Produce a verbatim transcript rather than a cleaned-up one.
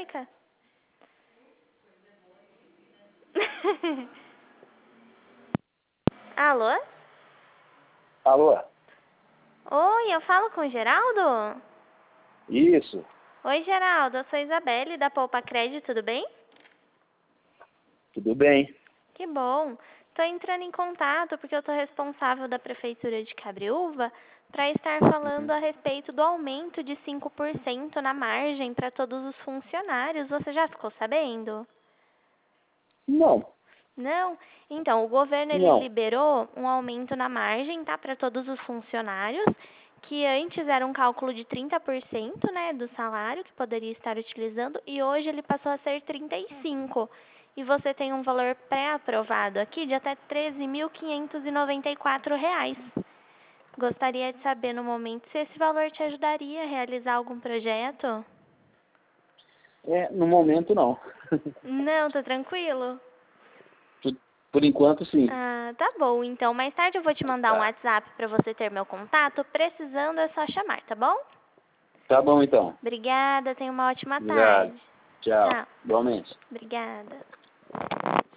seca? Alô? Alô? Oi, eu falo com o Geraldo? Isso. Oi, Geraldo, eu sou Isabelle da Poupa Crédito, tudo bem? Tudo bem. Que bom. Estou entrando em contato porque eu sou responsável da Prefeitura de Cabreúva para estar falando Uhum. a respeito do aumento de cinco por cento na margem para todos os funcionários. Você já ficou sabendo? Não, Não? Então, o governo ele não. liberou um aumento na margem, tá, para todos os funcionários, que antes era um cálculo de trinta por cento, né, do salário que poderia estar utilizando, e hoje ele passou a ser trinta e cinco por cento. E você tem um valor pré-aprovado aqui de até treze mil quinhentos e noventa e quatro reais. Gostaria de saber no momento se esse valor te ajudaria a realizar algum projeto? É, no momento, não. Não, tá tranquilo? por, por enquanto, sim. Ah, tá bom. Então, mais tarde eu vou te mandar um Tá. WhatsApp para você ter meu contato. Precisando é só chamar, tá bom? Tá bom, então. Obrigada, tenha uma ótima Obrigado. tarde. Tchau. Tchau. Igualmente. Obrigada.